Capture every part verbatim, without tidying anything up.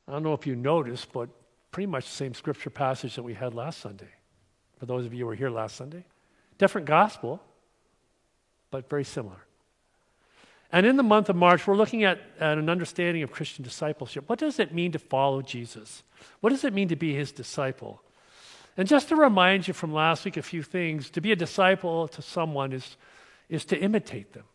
I don't know if you noticed, but pretty much the same scripture passage that we had last Sunday. For those of you who were here last Sunday. Different gospel, but very similar. And in the month of March, we're looking at, at an understanding of Christian discipleship. What does it mean to follow Jesus? What does it mean to be his disciple? And just to remind you from last week a few things, to be a disciple to someone is, is to imitate them.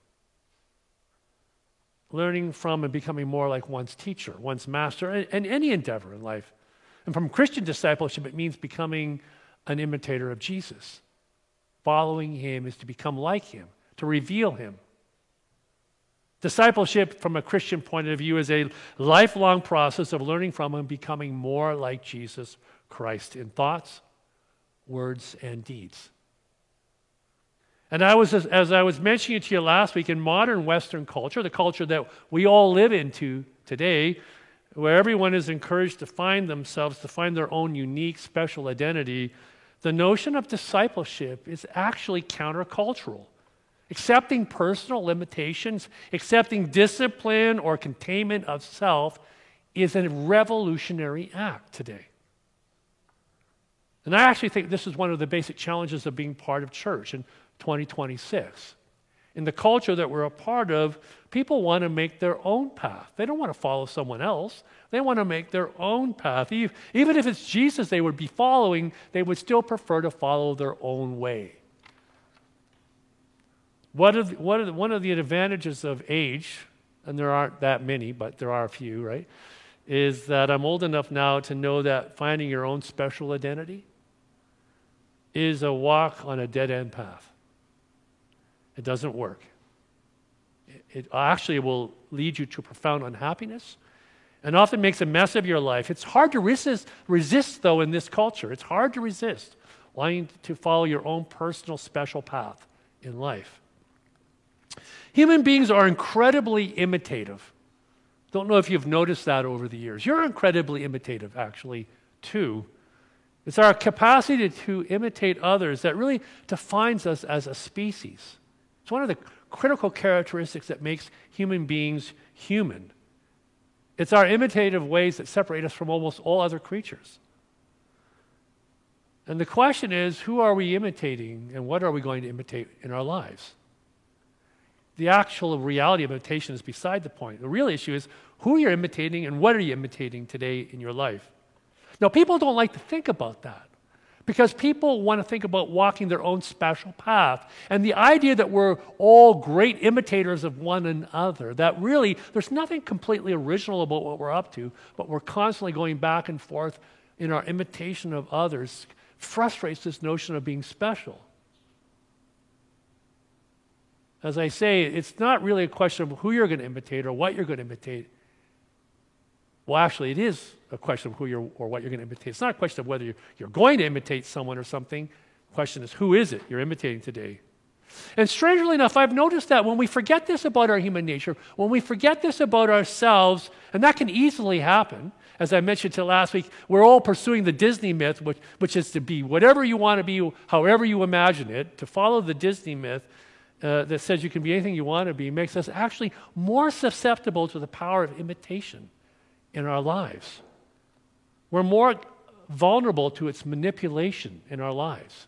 Learning from and becoming more like one's teacher, one's master, and, and any endeavor in life. And from Christian discipleship, it means becoming an imitator of Jesus. Following him is to become like him, to reveal him. Discipleship from a Christian point of view is a lifelong process of learning from and becoming more like Jesus Christ in thoughts, words, and deeds. And I was, as I was mentioning to you last week, in modern Western culture, the culture that we all live into today, where everyone is encouraged to find themselves, to find their own unique, special identity, the notion of discipleship is actually countercultural. Accepting personal limitations, accepting discipline or containment of self is a revolutionary act today. And I actually think this is one of the basic challenges of being part of church in twenty twenty-six. In the culture that we're a part of, people want to make their own path. They don't want to follow someone else. They want to make their own path. Even if it's Jesus they would be following, they would still prefer to follow their own way. What are the, what are the, one of the advantages of age, and there aren't that many, but there are a few, right, is that I'm old enough now to know that finding your own special identity is a walk on a dead-end path. It doesn't work. It, it actually will lead you to profound unhappiness and often makes a mess of your life. It's hard to resist, resist, though, in this culture. It's hard to resist wanting to follow your own personal special path in life. Human beings are incredibly imitative. Don't know if you've noticed that over the years. You're incredibly imitative, actually, too. It's our capacity to imitate others that really defines us as a species. It's one of the critical characteristics that makes human beings human. It's our imitative ways that separate us from almost all other creatures. And the question is, who are we imitating and what are we going to imitate in our lives? The actual reality of imitation is beside the point. The real issue is who you're imitating and what are you imitating today in your life. Now, people don't like to think about that because people want to think about walking their own special path. And the idea that we're all great imitators of one another, that really there's nothing completely original about what we're up to, but we're constantly going back and forth in our imitation of others, frustrates this notion of being special. As I say, it's not really a question of who you're going to imitate or what you're going to imitate. Well, actually, it is a question of who you're or what you're going to imitate. It's not a question of whether you're, you're going to imitate someone or something. The question is, who is it you're imitating today? And strangely enough, I've noticed that when we forget this about our human nature, when we forget this about ourselves, and that can easily happen, as I mentioned to last week, we're all pursuing the Disney myth, which, which is to be whatever you want to be, however you imagine it, to follow the Disney myth, Uh, that says you can be anything you want to be, makes us actually more susceptible to the power of imitation in our lives. We're more vulnerable to its manipulation in our lives.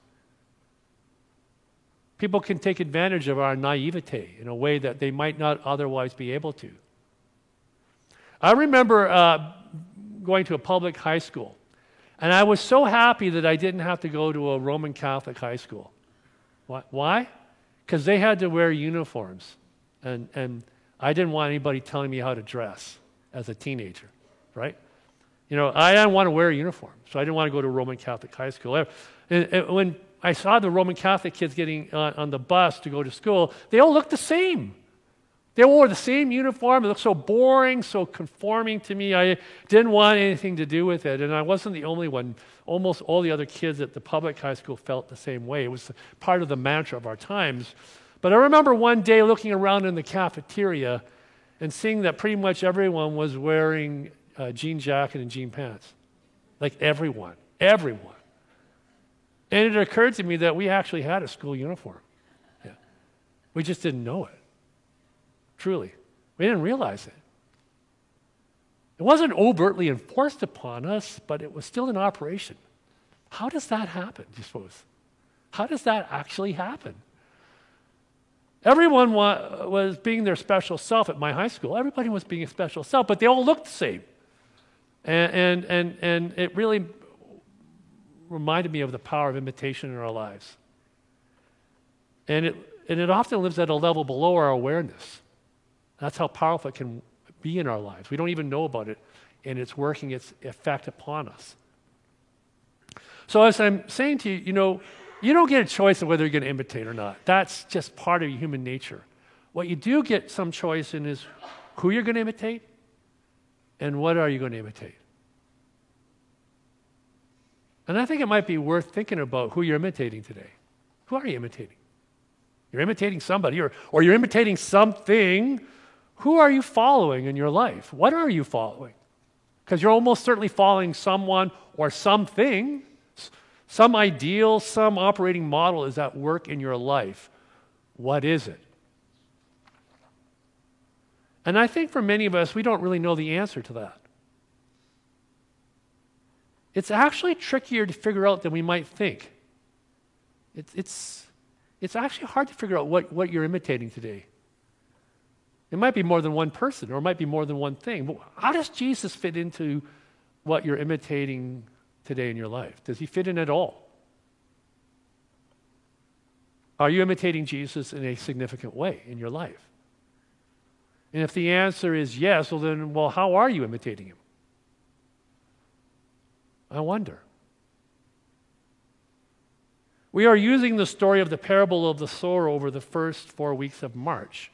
People can take advantage of our naivete in a way that they might not otherwise be able to. I remember uh, going to a public high school, and I was so happy that I didn't have to go to a Roman Catholic high school. Why? Because they had to wear uniforms, and, and I didn't want anybody telling me how to dress as a teenager, right? You know, I didn't want to wear a uniform, so I didn't want to go to Roman Catholic high school. And, and when I saw the Roman Catholic kids getting on, on the bus to go to school, they all looked the same. They wore the same uniform. It looked so boring, so conforming to me. I didn't want anything to do with it, and I wasn't the only one. Almost all the other kids at the public high school felt the same way. It was part of the mantra of our times. But I remember one day looking around in the cafeteria and seeing that pretty much everyone was wearing a jean jacket and jean pants. Like everyone, everyone. And it occurred to me that we actually had a school uniform. Yeah. We just didn't know it. Truly. We didn't realize it. It wasn't overtly enforced upon us, but it was still in operation. How does that happen, do you suppose? How does that actually happen? Everyone wa- was being their special self at my high school. Everybody was being a special self, but they all looked the same. And, and, and, and it really reminded me of the power of imitation in our lives. And it, and it often lives at a level below our awareness. That's how powerful it can be in our lives. We don't even know about it, and it's working its effect upon us. So as I'm saying to you, you know, you don't get a choice of whether you're going to imitate or not. That's just part of human nature. What you do get some choice in is who you're going to imitate and what are you going to imitate. And I think it might be worth thinking about who you're imitating today. Who are you imitating? You're imitating somebody, or, or you're imitating something. Who are you following in your life? What are you following? Because you're almost certainly following someone or something. Some ideal, some operating model is at work in your life. What is it? And I think for many of us, we don't really know the answer to that. It's actually trickier to figure out than we might think. It's, it's, it's actually hard to figure out what, what you're imitating today. It might be more than one person, or it might be more than one thing. But how does Jesus fit into what you're imitating today in your life? Does he fit in at all? Are you imitating Jesus in a significant way in your life? And if the answer is yes, well then, well, how are you imitating him? I wonder. We are using the story of the parable of the sower over the first four weeks of March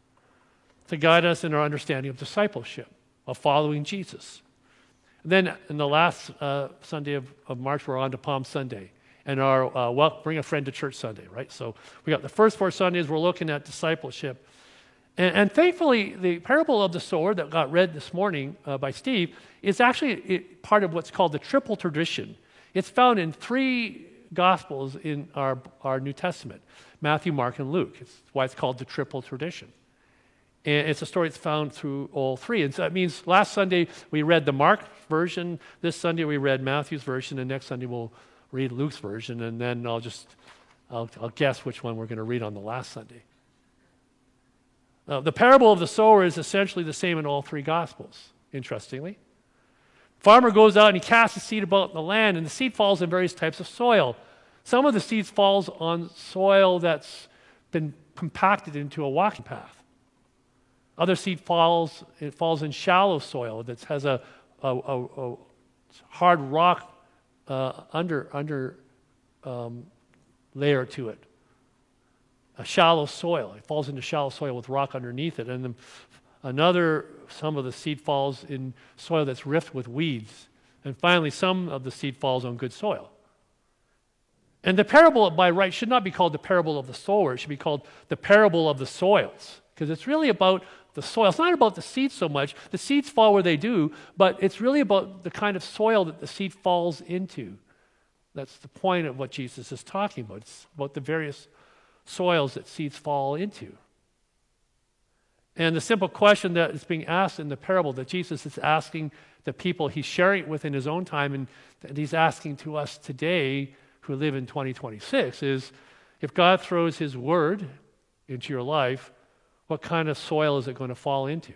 to guide us in our understanding of discipleship, of following Jesus. And then in the last uh, Sunday of, of March, we're on to Palm Sunday, and our uh, well, Bring a Friend to Church Sunday, right? So we got the first four Sundays, we're looking at discipleship. And, and thankfully, the parable of the sower that got read this morning uh, by Steve is actually it, part of what's called the triple tradition. It's found in three Gospels in our, our New Testament, Matthew, Mark, and Luke. It's why it's called the triple tradition. And it's a story that's found through all three. And so that means last Sunday we read the Mark version, this Sunday we read Matthew's version, and next Sunday we'll read Luke's version, and then I'll just, I'll, I'll guess which one we're going to read on the last Sunday. Uh, the parable of the sower is essentially the same in all three Gospels, interestingly. Farmer goes out and he casts the seed about in the land, and the seed falls in various types of soil. Some of the seeds falls on soil that's been compacted into a walking path. Other seed falls, it falls in shallow soil that has a, a, a, a hard rock uh, under, under um, layer to it. A shallow soil. It falls into shallow soil with rock underneath it. And then another, some of the seed falls in soil that's rift with weeds. And finally, some of the seed falls on good soil. And the parable, by right, should not be called the parable of the sower. It should be called the parable of the soils. Because it's really about the soil. It's not about the seeds so much. The seeds fall where they do, but it's really about the kind of soil that the seed falls into. That's the point of what Jesus is talking about. It's about the various soils that seeds fall into. And the simple question that is being asked in the parable that Jesus is asking the people he's sharing it with in his own time, and that he's asking to us today who live in twenty twenty-six is, if God throws his word into your life, what kind of soil is it going to fall into?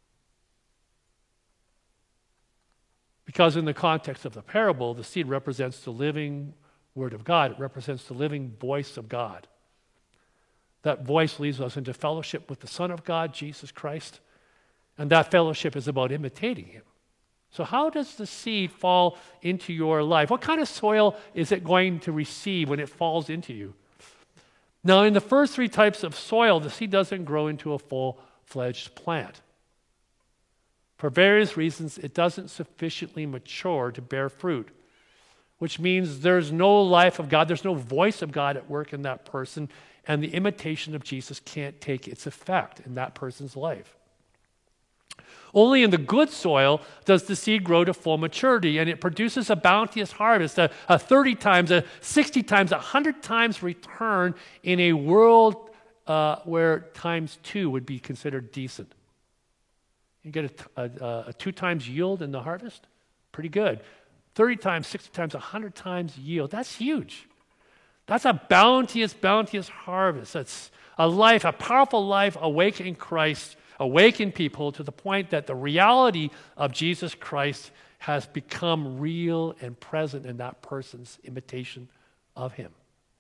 Because in the context of the parable, the seed represents the living word of God. It represents the living voice of God. That voice leads us into fellowship with the Son of God, Jesus Christ, and that fellowship is about imitating him. So how does the seed fall into your life? What kind of soil is it going to receive when it falls into you? Now, in the first three types of soil, the seed doesn't grow into a full-fledged plant. For various reasons, it doesn't sufficiently mature to bear fruit, which means there's no life of God, there's no voice of God at work in that person, and the imitation of Jesus can't take its effect in that person's life. Only in the good soil does the seed grow to full maturity, and it produces a bounteous harvest, a, a thirty times, a sixty times, a one hundred times return in a world uh, where times two would be considered decent. You get a, a, a two times yield in the harvest, pretty good. thirty times, sixty times, one hundred times yield. That's huge. That's a bounteous, bounteous harvest. That's a life, a powerful life awake in Christ, awaken people to the point that the reality of Jesus Christ has become real and present in that person's imitation of him.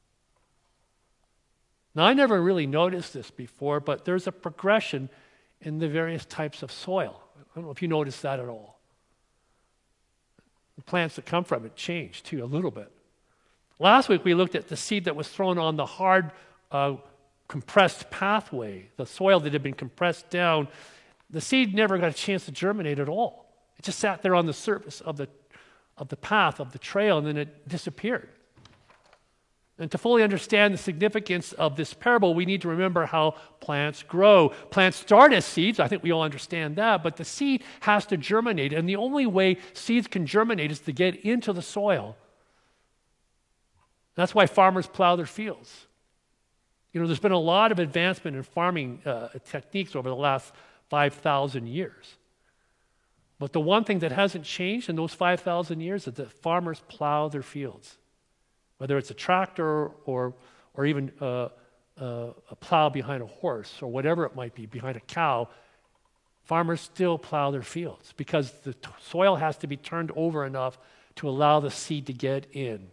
Now, I never really noticed this before, but there's a progression in the various types of soil. I don't know if you noticed that at all. The plants that come from it change too a little bit. Last week we looked at the seed that was thrown on the hard, uh, compressed pathway, the soil that had been compressed down. The seed never got a chance to germinate at all. It just sat there on the surface of the, of the path, of the trail, and then it disappeared. And to fully understand the significance of this parable, we need to remember how plants grow. Plants start as seeds. I think we all understand that. But the seed has to germinate. And the only way seeds can germinate is to get into the soil. That's why farmers plow their fields. You know, there's been a lot of advancement in farming uh, techniques over the last five thousand years. But the one thing that hasn't changed in those five thousand years is that farmers plow their fields. Whether it's a tractor or, or even uh, uh, a plow behind a horse or whatever it might be, behind a cow, farmers still plow their fields because the t- soil has to be turned over enough to allow the seed to get in.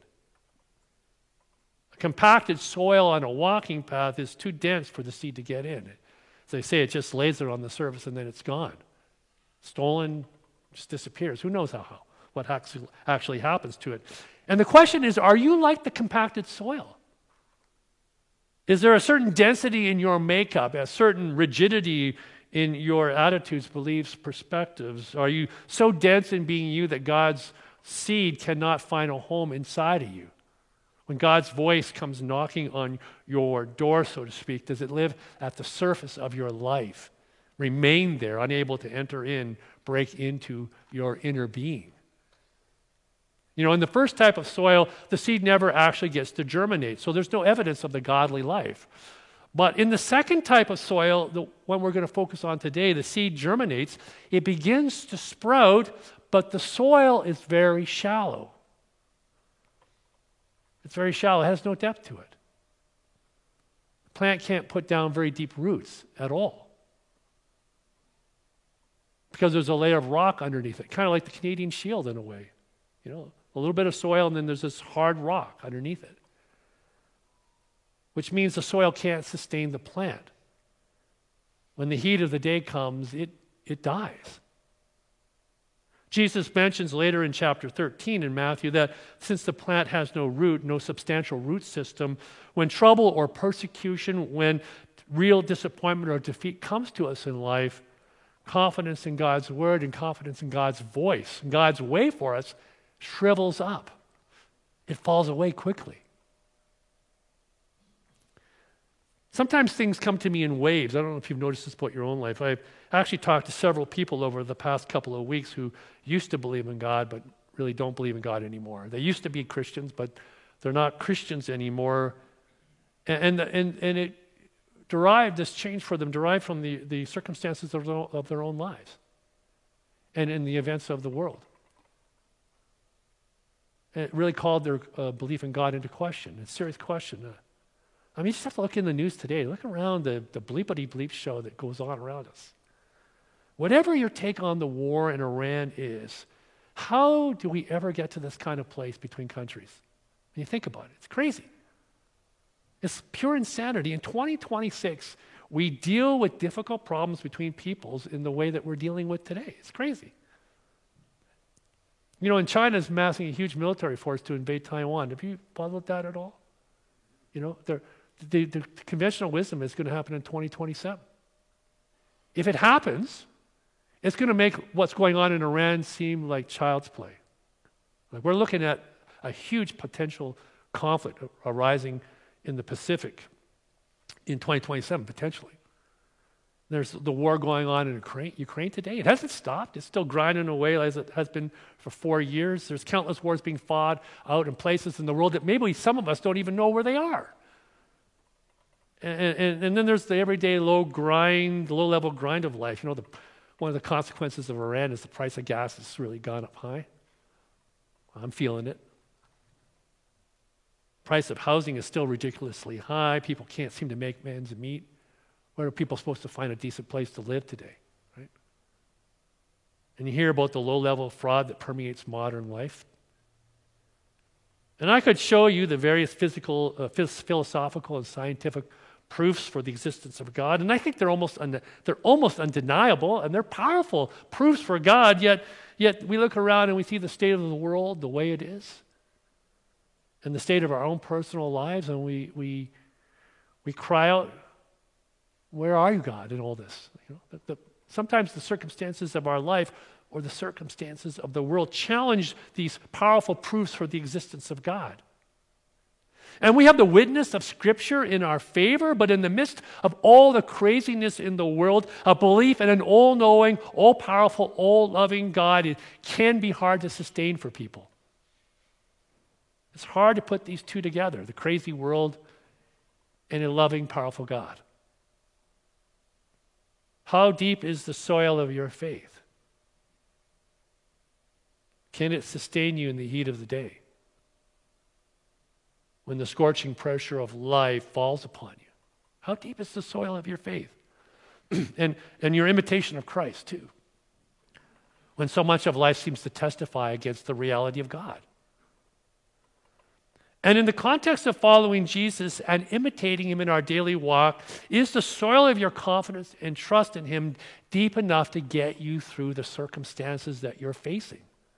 A compacted soil on a walking path is too dense for the seed to get in. As they say, it just lays there on the surface and then it's gone. Stolen, just disappears. Who knows how, how what actually, actually happens to it. And the question is, are you like the compacted soil? Is there a certain density in your makeup, a certain rigidity in your attitudes, beliefs, perspectives? Are you so dense in being you that God's seed cannot find a home inside of you? When God's voice comes knocking on your door, so to speak, does it live at the surface of your life? Remain there, unable to enter in, break into your inner being? You know, in the first type of soil, the seed never actually gets to germinate, so there's no evidence of the godly life. But in the second type of soil, the one we're going to focus on today, the seed germinates, it begins to sprout, but the soil is very shallow. It's very shallow, it has no depth to it. The plant can't put down very deep roots at all because there's a layer of rock underneath it, kind of like the Canadian Shield in a way, you know. A little bit of soil, and then there's this hard rock underneath it, which means the soil can't sustain the plant. When the heat of the day comes, it, it dies. Jesus mentions later in chapter thirteen in Matthew that since the plant has no root, no substantial root system, when trouble or persecution, when real disappointment or defeat comes to us in life, confidence in God's word and confidence in God's voice, and God's way for us, shrivels up. It falls away quickly. Sometimes things come to me in waves. I don't know if you've noticed this about your own life. I've actually talked to several people over the past couple of weeks who used to believe in God but really don't believe in God anymore. They used to be Christians, but they're not Christians anymore. And, and, and, and it derived, this change for them derived from the, the circumstances of their, of their own lives and in the events of the world. And it really called their uh, belief in God into question. It's a serious question. Uh, I mean, you just have to look in the news today. Look around the, the bleepity-bleep show that goes on around us. Whatever your take on the war in Iran is, how do we ever get to this kind of place between countries? When you think about it, it's crazy. It's pure insanity. In twenty twenty-six, we deal with difficult problems between peoples in the way that we're dealing with today. It's crazy. You know, and China's massing a huge military force to invade Taiwan. Have you followed that at all? You know, the, the, the conventional wisdom is going to happen in twenty twenty-seven. If it happens, it's going to make what's going on in Iran seem like child's play. Like we're looking at a huge potential conflict arising in the Pacific in twenty twenty-seven, potentially. There's the war going on in Ukraine, Ukraine today. It hasn't stopped. It's still grinding away as it has been for four years. There's countless wars being fought out in places in the world that maybe some of us don't even know where they are. And, and, and then there's the everyday low grind, low-level grind of life. You know, the, one of the consequences of Iran is the price of gas has really gone up high. I'm feeling it. Price of housing is still ridiculously high. People can't seem to make ends meet. Where are people supposed to find a decent place to live today, right? And you hear about the low-level fraud that permeates modern life. And I could show you the various physical, uh, philosophical and scientific proofs for the existence of God, and I think they're almost un- they're almost undeniable, and they're powerful proofs for God. Yet, yet we look around and we see the state of the world the way it is, and the state of our own personal lives, and we we we cry out, "Where are you, God?" in all this. You know, the, the, sometimes the circumstances of our life or the circumstances of the world challenge these powerful proofs for the existence of God. And we have the witness of Scripture in our favor, but in the midst of all the craziness in the world, a belief in an all-knowing, all-powerful, all-loving God, it can be hard to sustain for people. It's hard to put these two together, the crazy world and a loving, powerful God. How deep is the soil of your faith? Can it sustain you in the heat of the day? When the scorching pressure of life falls upon you? How deep is the soil of your faith? and, and your imitation of Christ, too. When so much of life seems to testify against the reality of God. And in the context of following Jesus and imitating him in our daily walk, is the soil of your confidence and trust in him deep enough to get you through the circumstances that you're facing?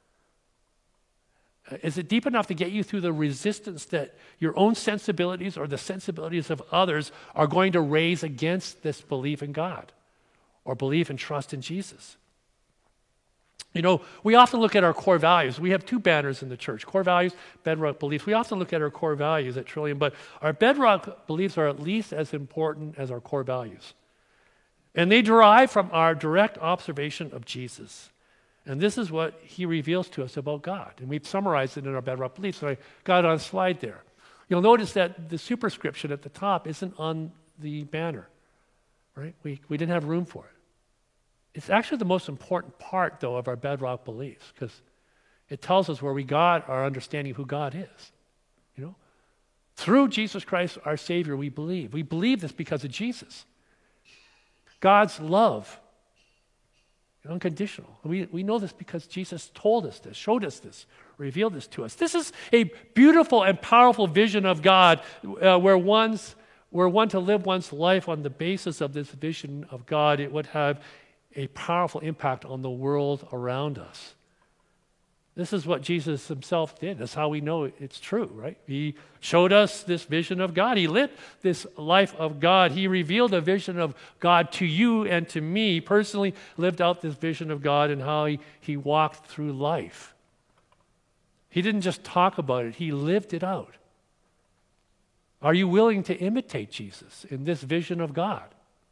Is it deep enough to get you through the resistance that your own sensibilities or the sensibilities of others are going to raise against this belief in God or belief and trust in Jesus? You know, we often look at our core values. We have two banners in the church, core values, bedrock beliefs. We often look at our core values at Trillium, but our bedrock beliefs are at least as important as our core values. And they derive from our direct observation of Jesus. And this is what he reveals to us about God. And we've summarized it in our bedrock beliefs. So I got it on a slide there. You'll notice that the superscription at the top isn't on the banner, right? We, we didn't have room for it. It's actually the most important part, though, of our bedrock beliefs, because it tells us where we got our understanding of who God is. You know, through Jesus Christ, our Savior, we believe. We believe this because of Jesus. God's love, unconditional. We, we know this because Jesus told us this, showed us this, revealed this to us. This is a beautiful and powerful vision of God uh, where one's, were one to live one's life on the basis of this vision of God, it would have a powerful impact on the world around us. This is what Jesus himself did. That's how we know it's true, right? He showed us this vision of God. He lived this life of God. He revealed a vision of God to you and to me. Personally lived out this vision of God and how he, he walked through life. He didn't just talk about it. He lived it out. Are you willing to imitate Jesus in this vision of God?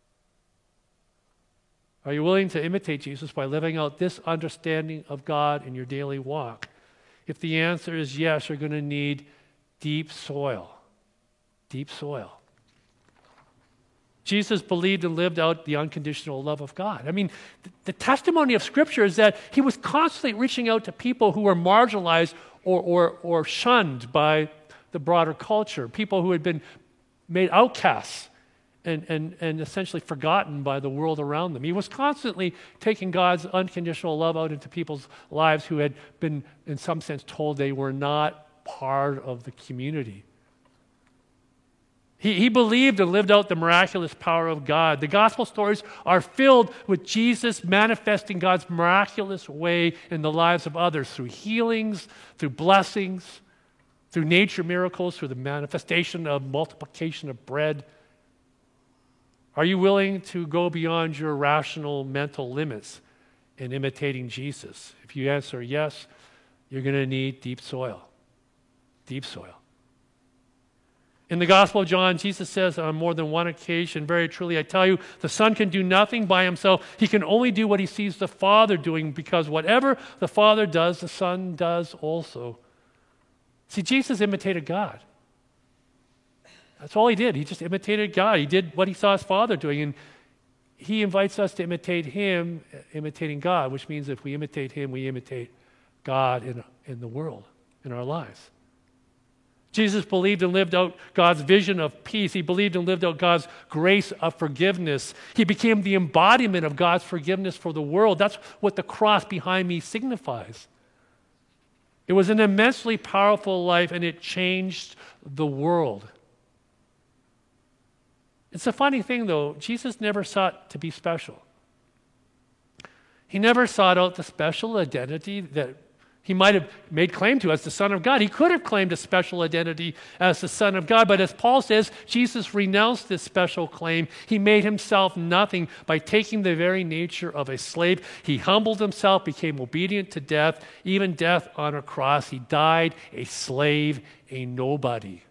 Are you willing to imitate Jesus by living out this understanding of God in your daily walk? If the answer is yes, you're going to need deep soil. Deep soil. Jesus believed and lived out the unconditional love of God. I mean, the, the testimony of Scripture is that he was constantly reaching out to people who were marginalized or, or, or shunned by the broader culture, people who had been made outcasts And, and, and essentially forgotten by the world around them. He was constantly taking God's unconditional love out into people's lives who had been, in some sense, told they were not part of the community. He, he believed and lived out the miraculous power of God. The gospel stories are filled with Jesus manifesting God's miraculous way in the lives of others through healings, through blessings, through nature miracles, through the manifestation of multiplication of bread. Are you willing to go beyond your rational mental limits in imitating Jesus? If you answer yes, you're going to need deep soil. Deep soil. In the Gospel of John, Jesus says on more than one occasion, very truly, I tell you, the Son can do nothing by himself. He can only do what he sees the Father doing, because whatever the Father does, the Son does also. See, Jesus imitated God. That's all he did. He just imitated God. He did what he saw his Father doing. And he invites us to imitate him, imitating God, which means if we imitate him, we imitate God in, in the world, in our lives. Jesus believed and lived out God's vision of peace. He believed and lived out God's grace of forgiveness. He became the embodiment of God's forgiveness for the world. That's what the cross behind me signifies. It was an immensely powerful life, and it changed the world. It's a funny thing, though. Jesus never sought to be special. He never sought out the special identity that he might have made claim to as the Son of God. He could have claimed a special identity as the Son of God, but as Paul says, Jesus renounced this special claim. He made himself nothing by taking the very nature of a slave. He humbled himself, became obedient to death, even death on a cross. He died a slave, a nobody.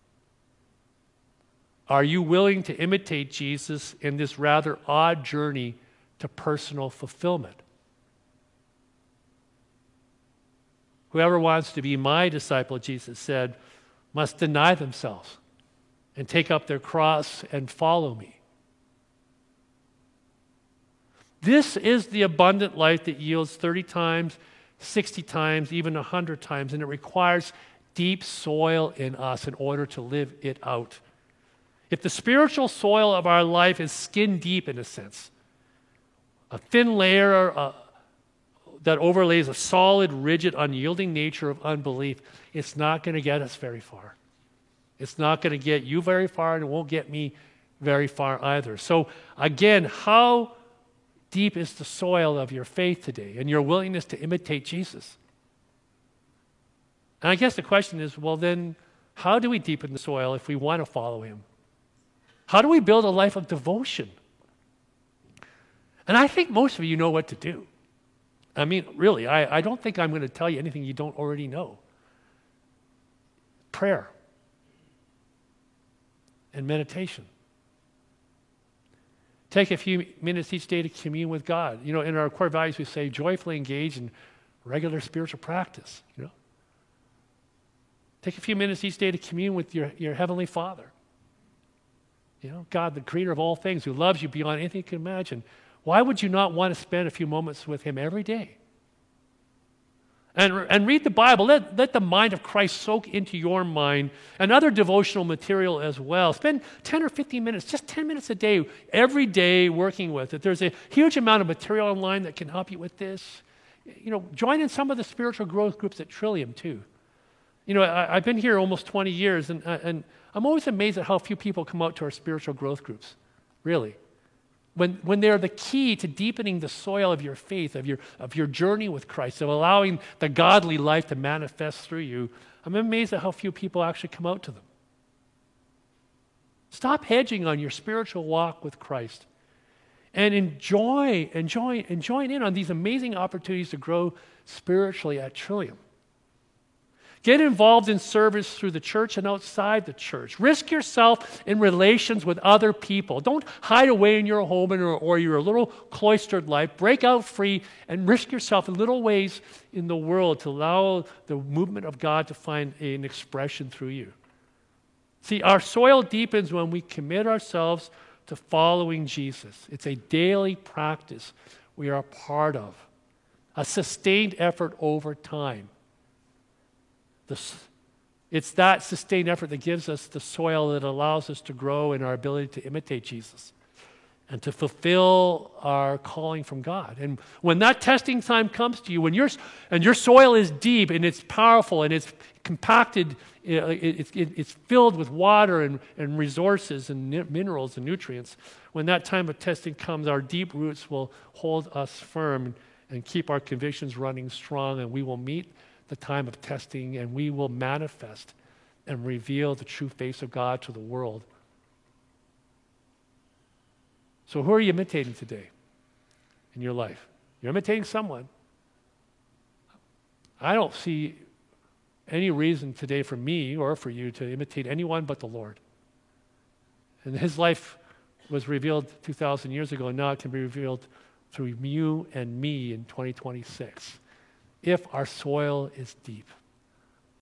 Are you willing to imitate Jesus in this rather odd journey to personal fulfillment? Whoever wants to be my disciple, Jesus said, must deny themselves and take up their cross and follow me. This is the abundant life that yields thirty times, sixty times, even one hundred times, and it requires deep soil in us in order to live it out. If the spiritual soil of our life is skin deep in a sense, a thin layer uh, that overlays a solid, rigid, unyielding nature of unbelief, it's not going to get us very far. It's not going to get you very far, and it won't get me very far either. So again, how deep is the soil of your faith today and your willingness to imitate Jesus? And I guess the question is, well then, how do we deepen the soil if we want to follow him? How do we build a life of devotion? And I think most of you know what to do. I mean, really, I, I don't think I'm going to tell you anything you don't already know. Prayer and meditation. Take a few minutes each day to commune with God. You know, in our core values, we say joyfully engage in regular spiritual practice. You know, take a few minutes each day to commune with your, your Heavenly Father. You know, God, the creator of all things, who loves you beyond anything you can imagine. Why would you not want to spend a few moments with him every day? And, and read the Bible. Let, let the mind of Christ soak into your mind and other devotional material as well. Spend ten or fifteen minutes, just ten minutes a day, every day working with it. There's a huge amount of material online that can help you with this. You know, join in some of the spiritual growth groups at Trillium too. You know, I, I've been here almost twenty years, and, and I'm always amazed at how few people come out to our spiritual growth groups, really. When, when they're the key to deepening the soil of your faith, of your, of your journey with Christ, of allowing the godly life to manifest through you, I'm amazed at how few people actually come out to them. Stop hedging on your spiritual walk with Christ and enjoy, enjoy, and join in on these amazing opportunities to grow spiritually at Trillium. Get involved in service through the church and outside the church. Risk yourself in relations with other people. Don't hide away in your home or, or your little cloistered life. Break out free and risk yourself in little ways in the world to allow the movement of God to find an expression through you. See, our soil deepens when we commit ourselves to following Jesus. It's a daily practice we are a part of, a sustained effort over time. It's that sustained effort that gives us the soil that allows us to grow in our ability to imitate Jesus and to fulfill our calling from God. And when that testing time comes to you, when your and your soil is deep and it's powerful and it's compacted, it's, it's filled with water and, and resources and minerals and nutrients, when that time of testing comes, our deep roots will hold us firm and keep our convictions running strong, and we will meet the time of testing, and we will manifest and reveal the true face of God to the world. So who are you imitating today in your life? You're imitating someone. I don't see any reason today for me or for you to imitate anyone but the Lord. And his life was revealed two thousand years ago, and now it can be revealed through you and me in twenty twenty-six. If our soil is deep.